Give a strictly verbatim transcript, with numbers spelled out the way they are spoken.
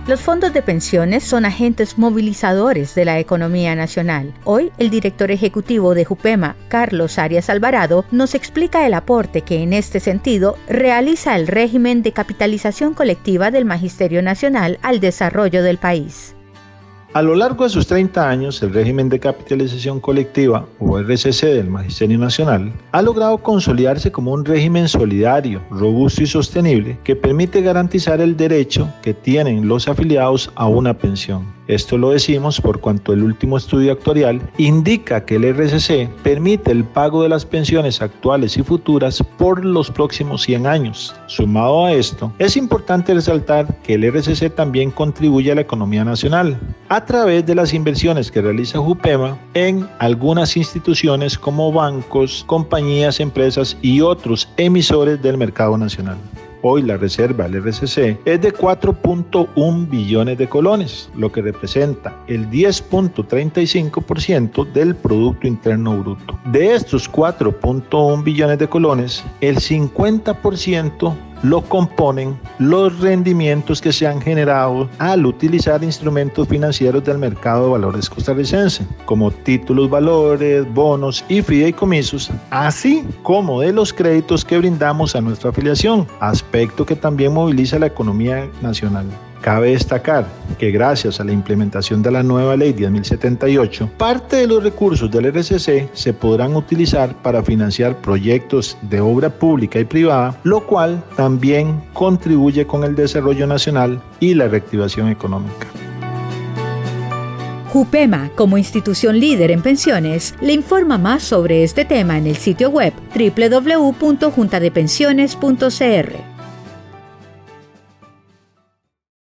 Los fondos de pensiones son agentes movilizadores de la economía nacional. Hoy, el director ejecutivo de Jupema, Carlos Arias Alvarado, nos explica el aporte que en este sentido realiza el régimen de capitalización colectiva del Magisterio Nacional al desarrollo del país. A lo largo de sus treinta años, el régimen de capitalización colectiva, o R C C del Magisterio Nacional, ha logrado consolidarse como un régimen solidario, robusto y sostenible que permite garantizar el derecho que tienen los afiliados a una pensión. Esto lo decimos por cuanto el último estudio actuarial indica que el R C C permite el pago de las pensiones actuales y futuras por los próximos cien años. Sumado a esto, es importante resaltar que el R C C también contribuye a la economía nacional a través de las inversiones que realiza Jupema en algunas instituciones como bancos, compañías, empresas y otros emisores del mercado nacional. Hoy la reserva del R C C es de cuatro punto uno billones de colones, lo que representa el diez punto treinta y cinco por ciento del Producto Interno Bruto. De estos cuatro punto uno billones de colones, el cincuenta por ciento lo componen los rendimientos que se han generado al utilizar instrumentos financieros del mercado de valores costarricense, como títulos valores, bonos y fideicomisos, así como de los créditos que brindamos a nuestra afiliación, aspecto que también moviliza la economía nacional. Cabe destacar que gracias a la implementación de la nueva ley diez mil setenta y ocho, parte de los recursos del R C C se podrán utilizar para financiar proyectos de obra pública y privada, lo cual también contribuye con el desarrollo nacional y la reactivación económica. Jupema, como institución líder en pensiones, le informa más sobre este tema en el sitio web doble u doble u doble u punto junta de pensiones punto c r.